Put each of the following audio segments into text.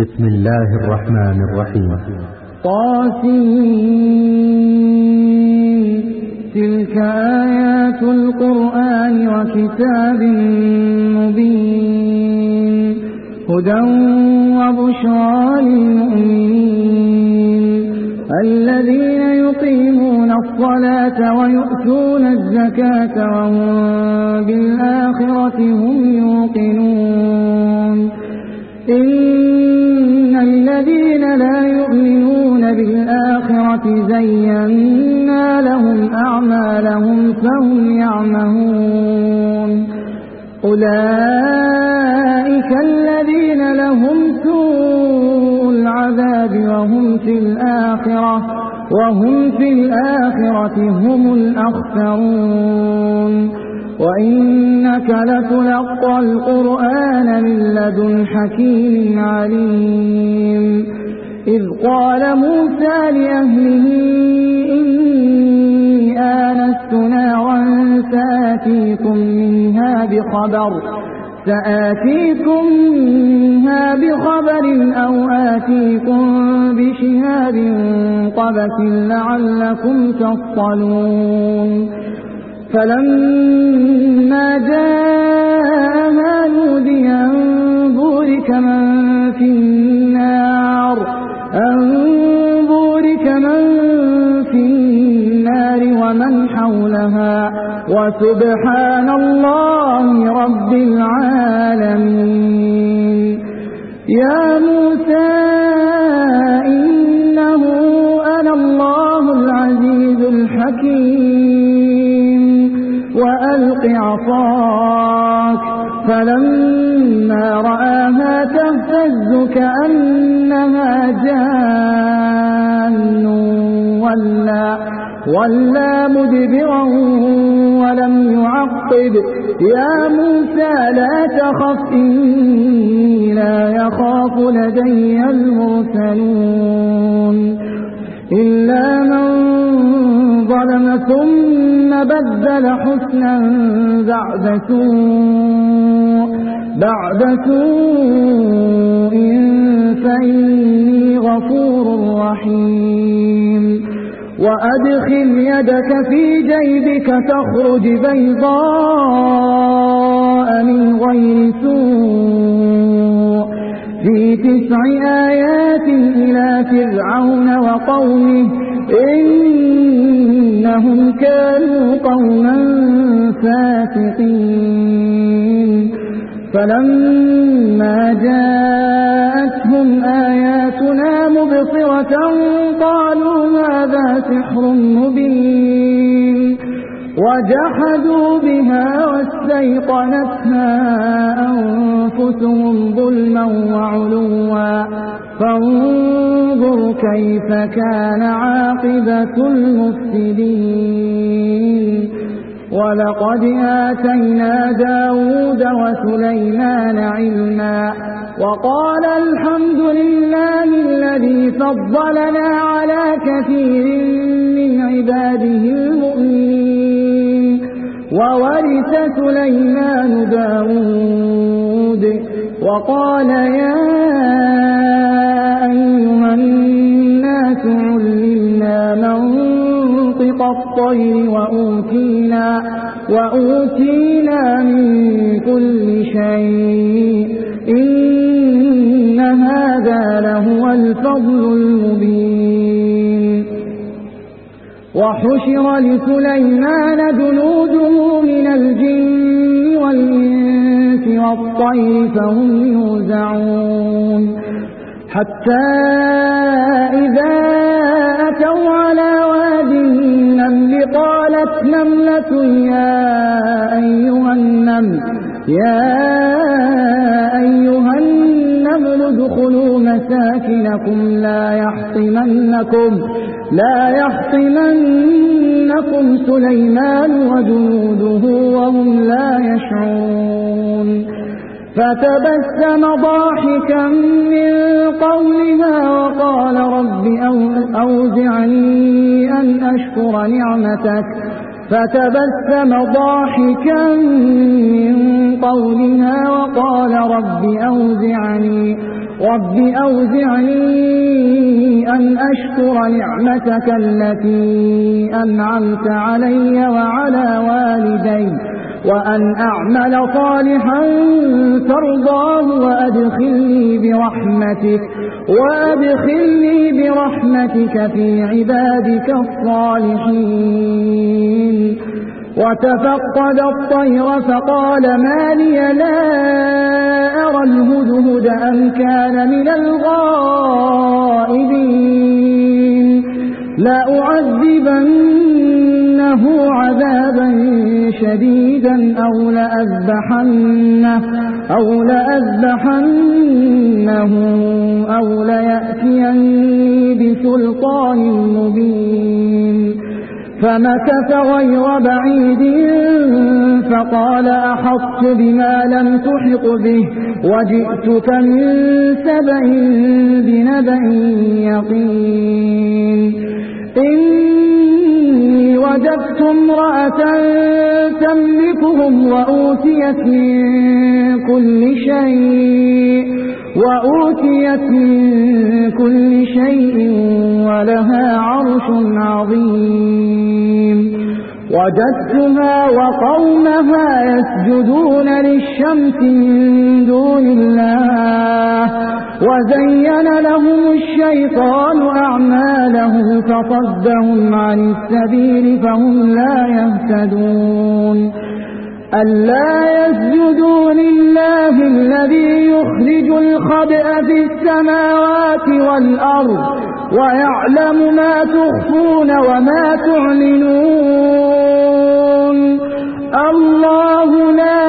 بسم الله الرحمن الرحيم. طاسين تلك آيات القرآن وكتاب مبين هدى وبشرى للمؤمنين الذين يقيمون الصلاة ويؤتون الزكاة وهم بالآخرة هم يوقنون إن الذين لا يؤمنون بالآخرة زينا لهم أعمالهم فهم يعمهون أولئك الذين لهم سوء العذاب وهم في الآخرة هم الأخسرون وإنك لتلقى القرآن من لدن حكيم عليم إذ قال موسى لأهله إني آنست نارا سآتيكم منها بخبر أو آتيكم بشهاب قبس لعلكم تصطلون فلما جاءها نودي أن بورك من في النار ومن حولها وسبحان الله رب العالمين يا موسى إنه أنا الله العزيز الحكيم وألق عصاك فلما رآها تهتز كأنها جان ولا مدبرا ولم يعقب يا موسى لا تخف إني لا يخاف لدي المرسلون إلا من ظلم ثم بدل حسنا بعد سوء فإني غفور رحيم وأدخل يدك في جيبك تخرج بيضاء من غير سوء في 9 آيات إلى فرعون وقومه إنهم كانوا قوما فاسقين فلما جاءتهم آياتنا مبصرة قالوا هذا سحر مبين وجحدوا بها واستيقنتها أنفسهم ظلما وعلوا فانظر كيف كان عاقبة المفسدين ولقد آتينا داود وسليمان علما وقال الحمد لله الذي فضلنا على كثير من عباده المؤمنين وورث سليمان داود وقال يا أيها الناس علمنا منطق الطير وأوتينا من كل شيء إن هذا لهو الفضل المبين وحشر لسليمان جنوده من الجن والإنس والطير فهم يوزعون حتى إذا أتوا على واد النمل قالت نملة يا أيها النمل ادخلوا مساكنكم لا يحطمنكم سليمان وجنوده وهم لا يشعرون فتبسم ضاحكا من قولها وقال رب أوزعني أن أشكر نعمتك فتبسم ضاحكا من قولها وقال رب أوزعني رب أوزعني أن أشكر نعمتك التي أنعمت علي وعلى والدي وأن أعمل صالحا ترضاه وأدخلني برحمتك في عبادك الصالحين. وتفقد الطير فقال ما لي لا أرى الهدهد أم كان من الغائبين لأعذبنه عذابا شديدا أو لأذبحنه أو ليأتيني بسلطان مبين. فمكث غير بعيد فقال أحطت بما لم تحط به وجئتك من سبأ بنبأ يقين. إني وجدت امرأة تملكهم وأوتيت من كل شيء ولها عرش عظيم. وجدتها وقومها يسجدون للشمس من دون الله وزين لهم الشيطان أعمالهم فصدهم عن السبيل فهم لا يهتدون. ألا يسجدوا لله الذي يخرج الخبأ في السماوات والأرض ويعلم ما تخفون وما تعلنون. الله لا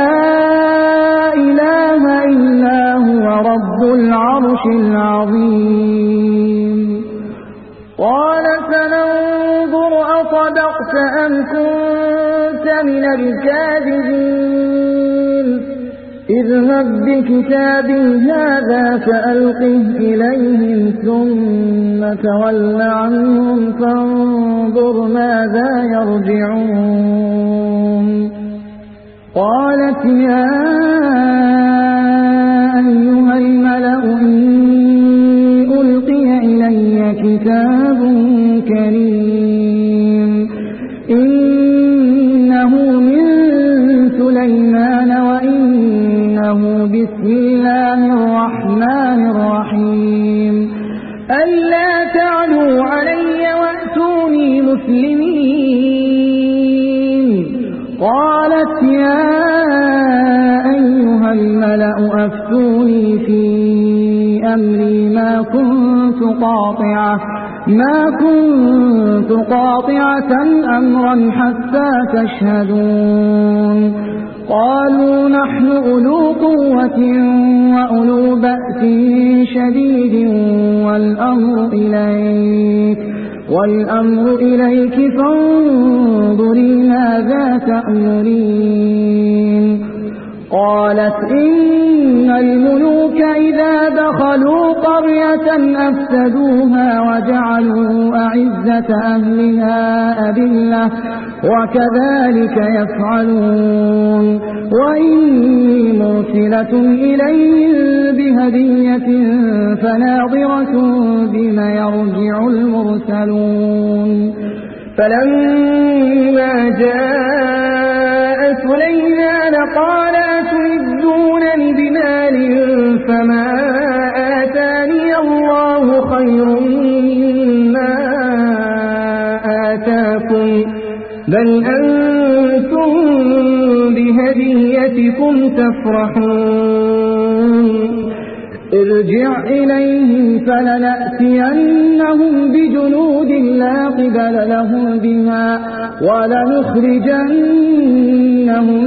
إله إلا هو رب العرش العظيم. قال سننظر أصدقت أم كنت من الكاذبين. اذهب بكتابي هذا فألقه إليهم ثم تول عنهم فانظر ماذا يرجعون. قالت يا أيها الملأ إني ألقي إلي كتاب كريم إنه من سليمان وإنه بسم الله الرحمن الرحيم ألا تعلوا علي وأتوني مسلمين. قالت يا أيها الملأ أفتوني في أمري ما كنت قاطعة أمرا حتى تشهدون. قالوا نحن أولو قوة وأولو بأس شديد والأمر إليك فانظري ماذا تأمرين. قالت إن الملوك إذا دخلوا قرية أفسدوها وجعلوا أعزة أهلها أذلة وكذلك يفعلون. وإني مرسلة إليهم بهدية فناظرة بما يرجع المرسلون. فلما جاء سليمان قال أتمدونني بمال فما آتاني الله خير مما آتاكم بل أنتم بهديتكم تفرحون. ارجع إليهم فلنأتينهم بجنود لا قبل لهم بها ولنخرجنهم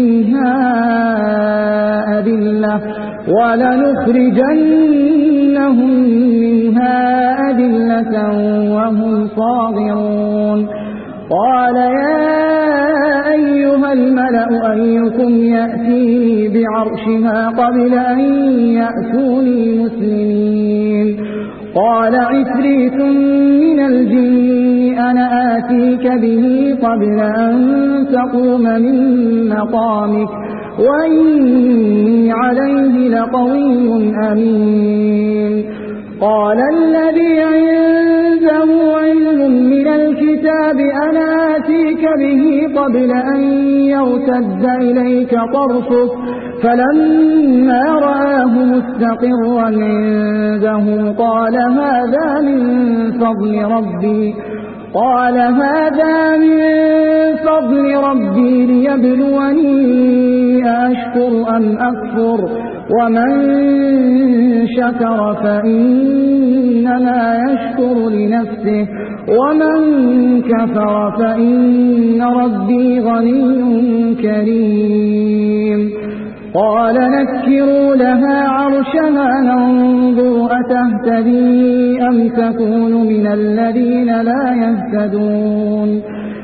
منها أذلة وهم صاغرون. قال يا أيها الملأ أيكم يأتيني بعرشها قبل أن يأتوني مسلمين. قال عفريت من الجن أنا آتيك به قبل أن تقوم من مقامك وإني عليه لقوي أمين. قال الذي عنده علم من الكتاب أنا آتيك به قبل أن يرتد إليك طرفك فلما رآه مستقرا عنده قال هذا من فضل ربي ليبلوني أشكر أم أكفر ومن شكر فإنما يشكر لنفسه ومن كفر فإن ربي غني كريم. قال نكروا لها عرشها ننظر أتهتدي أم تكون من الذين لا يهتدون.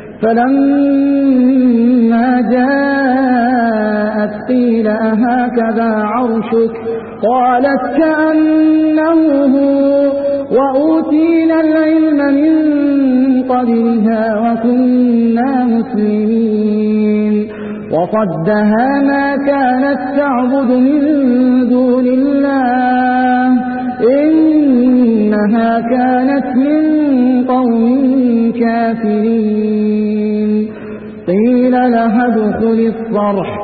فلما جاءت قيل أهكذا عرشك قالت كأنه هو وأوتينا العلم من قبلها وكنا مسلمين. وصدها ما كانت تعبد من دون الله إنها كانت من قوم كافرين. قيل لها ادخل الصرح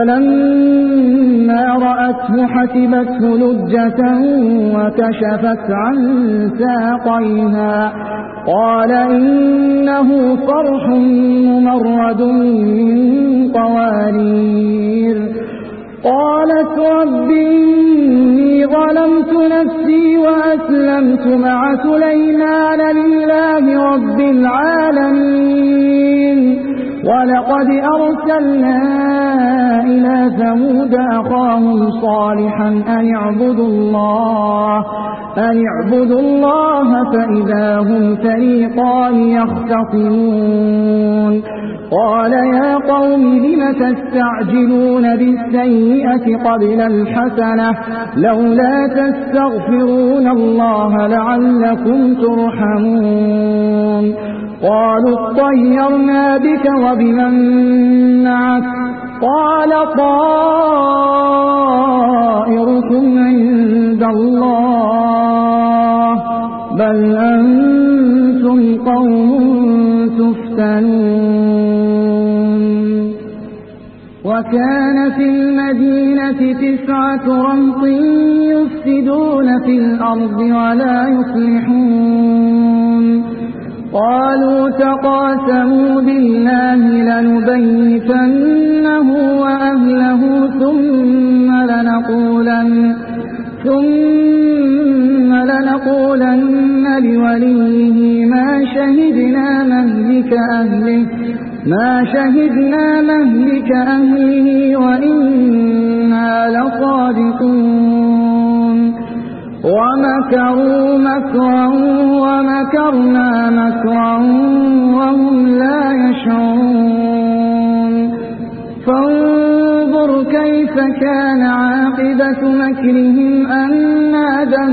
فلما رأته حسبته لجة وكشفت عن ساقيها قال إنه صرح ممرد من قوارير. قالت رب إني ظلمت نفسي وأسلمت مع سليمان لله رب العالمين. ولقد أرسلنا إلى ثمود أخاهم صالحا أن اعبدوا الله فإذا هم فريقان يختصمون. قال يا قوم لم تستعجلون بالسيئة قبل الحسنة لولا تستغفرون الله لعلكم ترحمون. قالوا اطيرنا بك وبمن معك قال طائركم عند الله بل أنتم قوم تفتنون. وكان في المدينة 9 رهط يفسدون في الأرض ولا يصلحون. قالوا تقاسموا بالله لنبيتنه وأهله ثم لنقولن لوليه ما شهدنا مهلك أهله وإنا لصادقون. ومكروا مكرا ومكرنا مكرا وهم لا يشعرون. فانظر كيف كان عاقبة مكرهم أنا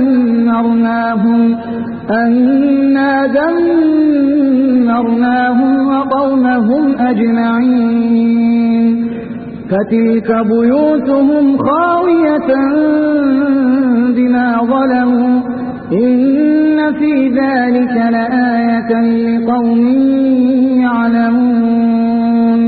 دمرناهم وقومهم أجمعين. فتلك بيوتهم خاوية بما ظلموا إن في ذلك لآية لقوم يعلمون.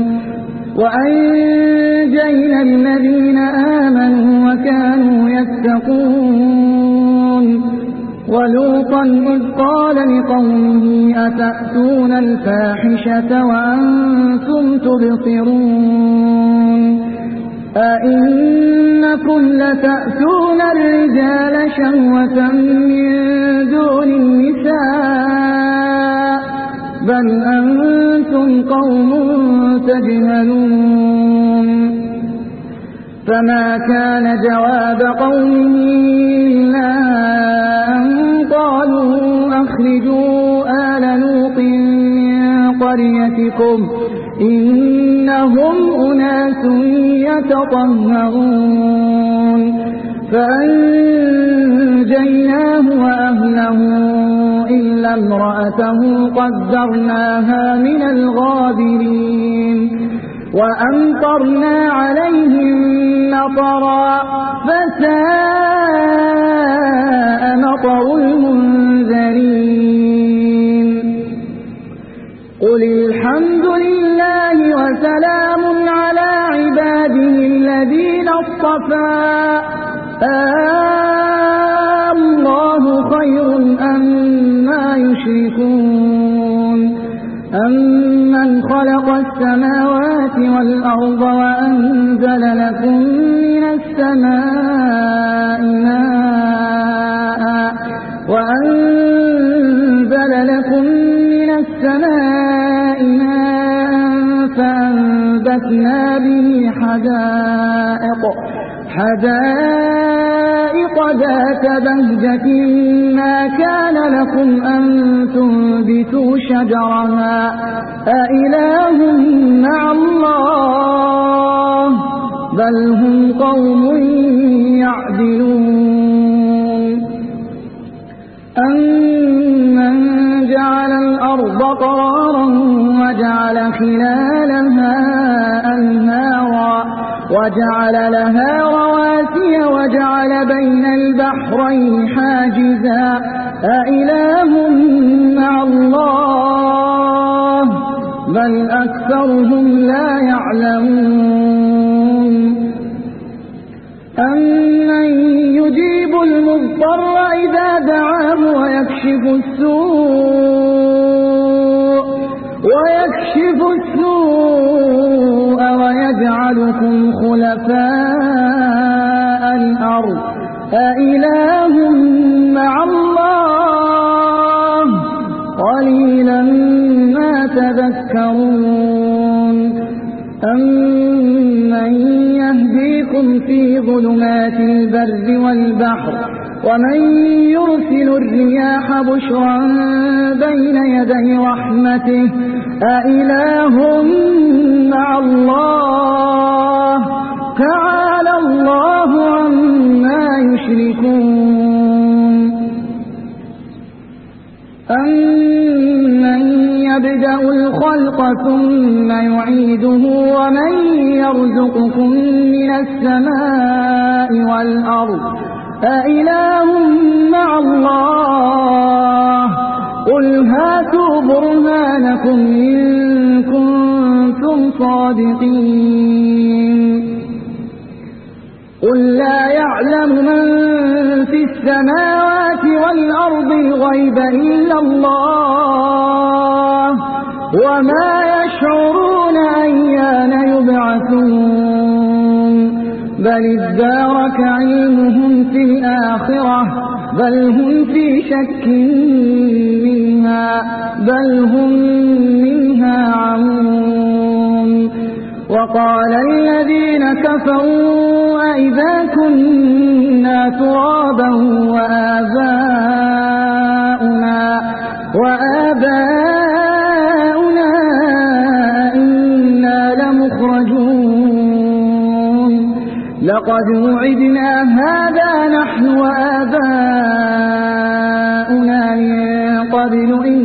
وأنجينا الذين آمنوا وكانوا يتقون. ولوطا إذ قال لقومه أتأتون الفاحشة وأنتم تبصرون أئنكم لتأتون الرجال شهوة من دون النساء بل أنتم قوم تجهلون. فما كان جواب قومه إلا أن قالوا أخرجوا آل لوط من قريتكم إنهم أناس يتطهرون. فأنجيناه وأهله إلا امرأته قدرناها من الغابرين. وأمطرنا عليهم مطرا فساء مطر المنذرين قل الحمد لله وسلام على عباده الذين اصطفى الله خير أما يشركون أمن خلق السماوات والأرض وأنزل لكم من السماء ماء فأنبتنا به حدائق ذات بهجة ما كان لكم أن تنبتوا شجرها أإله مع الله بل هم قوم يعدلون أمن جعل الأرض قرارا وجعل خلالها أنهارا وجعل لها رواسي وجعل بين البحرين حاجزا أإله مع الله بل أكثرهم لا يعلمون أمن يجيب المضطر إذا دعاه ويكشف السوء ويجعلكم خلفاء الأرض أإله مع الله قليلا ما تذكرون أمن يهديكم في ظلمات البر والبحر ومن يرسل الرياح بشرا بين يدي رحمته أإله مع الله تعالى الله عما يشركون أمن يبدأ الخلق ثم يعيده ومن يرزقكم من السماء والأرض أإله مع الله قل هاتوا برهانكم إن كنتم صادقين قل لا يعلم من في السماوات والأرض الغيب إلا الله وما يشعرون أيان يبعثون بل ادارك علمهم في الآخرة بل هم في شك منها بل هم منها عمون وقال الذين كفروا أئذا كنا ترابا وآباؤنا إنا لمخرجون لقد وعدنا هذا نحن وآباؤنا من قبل إن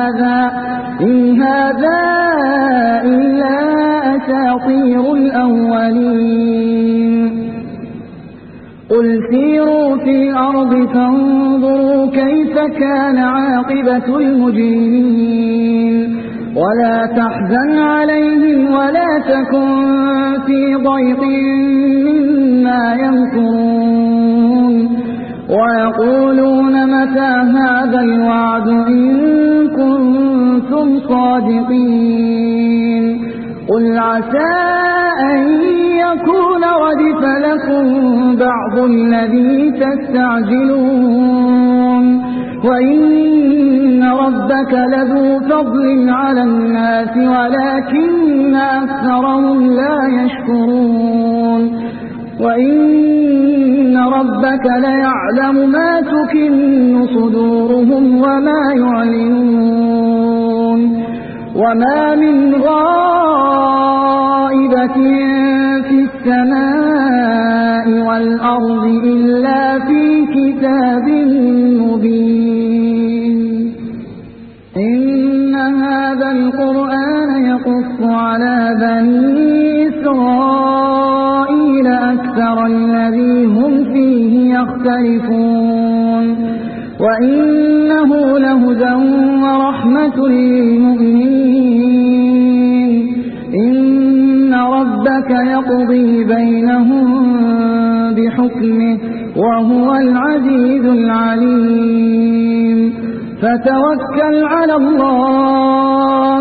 هذا إلا أساطير الأولين قل سيروا في الأرض فانظروا كيف كان عاقبة المجرمين ولا تحزن عليهم ولا تكن في ضيق مما يمكرون ويقولون متى هذا الوعد إن كنتم صادقين قل عسى أن يكون ردف لكم بعض الذي تستعجلون وإن ربك لذو فضل على الناس ولكن أكثرهم لا يشكرون وإن ربك ليعلم ما تكن صدورهم وما يعلنون وما من غائبة في السماء والأرض إلا في كتاب مبين إن هذا القرآن يقص على بني وإنه لهدى ورحمة للمؤمنين. إن ربك يقضي بينهم بحكمه وهو العزيز العليم. فتوكل على الله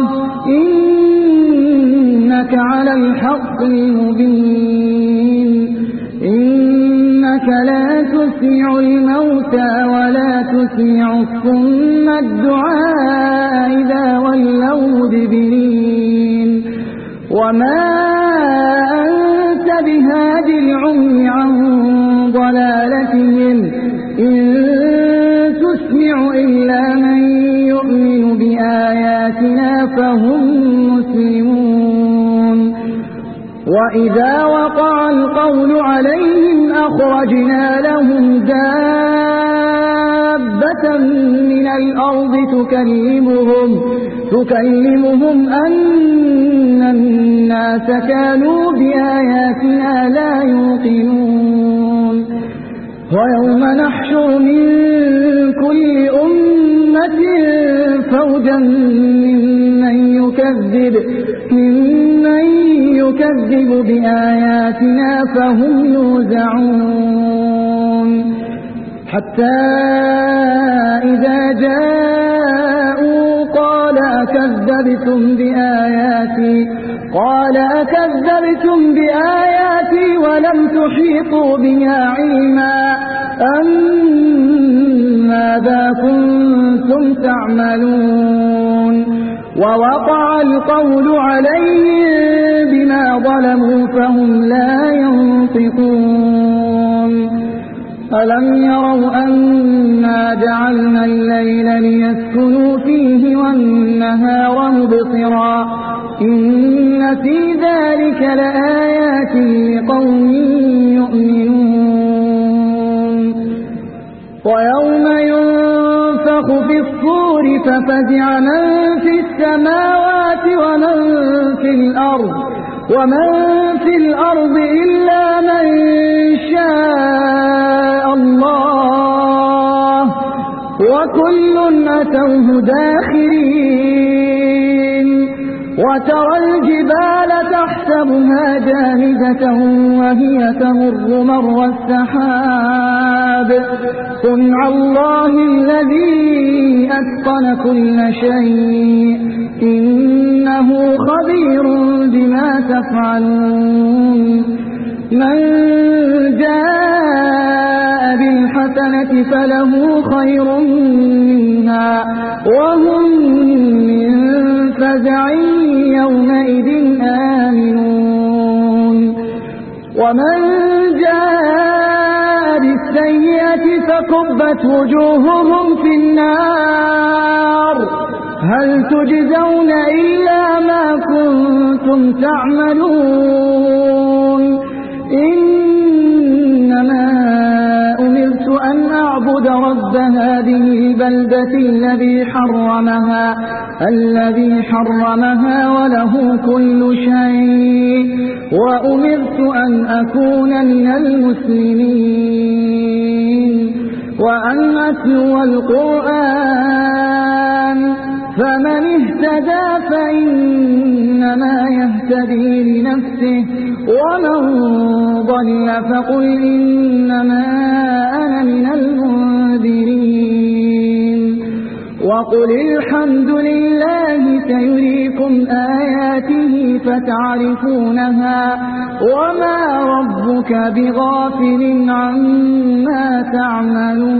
إنك على الحق المبين. إنك لا تسمع الموتى ولا تسمع الصم الدعاء إذا ولوا مدبرين. وما أنت بهاد العمي عن ضلالتهم إن تسمع إلا من يؤمن بآياتنا فهم مسلمون. وإذا وقع القول عليهم أخرجنا لهم دابة من الأرض تكلمهم أن الناس كانوا بآياتنا لا يوقنون. ويوم نحشر من كل أمة فوجا ممن يكذب بآياتنا فهم يوزعون. حتى إذا جاءوا قال أكذبتم بآياتي ولم تحيطوا بها علما أم ماذا كنتم تعملون. ووقع القول عليهم بما ظلموا فهم لا ينطقون. ألم يروا أنا جعلنا الليل ليسكنوا فيه والنهار مبصرا إن في ذلك لآيات لقوم يؤمنون. ويوم ينفخ في الصور ففزع من في السماوات ومن في الأرض إلا من شاء الله وكل أتوه داخرين. وترى الجبال تحسبها جامدة وهي تمر مر السحاب صنع الله الذي أتقن كل شيء إنه خبير بما تفعلون. من جاء بالحسنة فله خير منها وهم من فزع يومئذ آمنون. ومن جاء بالسيئة فكبت وجوههم في النار هل تجزون إلا ما كنتم تعملون. إنما أمرت أن أعبد رب هذه البلدة الذي حرمها وله كل شيء وأمرت أن أكون من المسلمين وأن أتلو القرآن فمن اهتدى فإنما يهتدي لنفسه ومن ضل فقل إنما أنا من المنذرين. وقل الحمد لله سيريكم آياته فتعرفونها وما ربك بغافل عما تعملون.